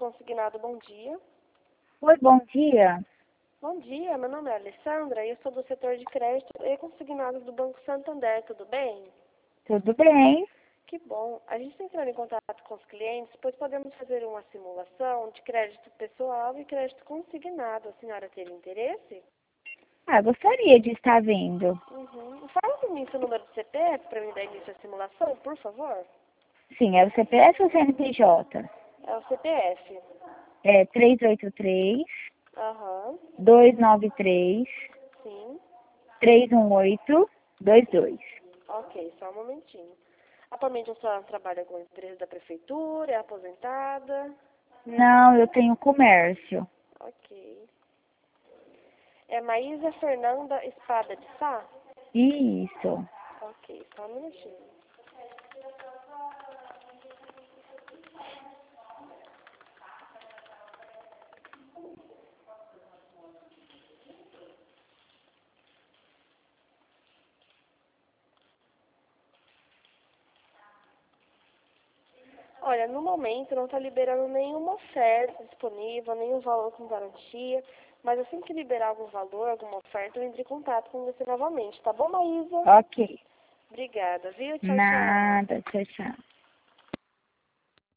Consignado, bom dia. Oi, bom dia. Bom dia, meu nome é Alessandra e eu sou do setor de crédito e consignados do Banco Santander, tudo bem? Tudo bem? Que bom. A gente está entrando em contato com os clientes, pois podemos fazer uma simulação de crédito pessoal e crédito consignado. A senhora teria interesse? Gostaria de estar vindo. Fala para mim seu número de CPF para mim dar início à simulação, por favor. Sim, é o CPF ou CNPJ? É o CPF. É 383 Aham, 293 sim. 318 22. Ok, só um momentinho. Atualmente a senhora trabalha com a empresa da prefeitura, é aposentada? Não, eu tenho comércio. Ok. É Maísa Fernanda Espada de Sá? Isso. Ok, só um minutinho. Olha, no momento não está liberando nenhuma oferta disponível, nenhum valor com garantia, mas assim que liberar algum valor, alguma oferta, eu entre em contato com você novamente, tá bom, Maísa? Ok. Obrigada, viu? Tchau, tchau. Nada. Tchau, tchau.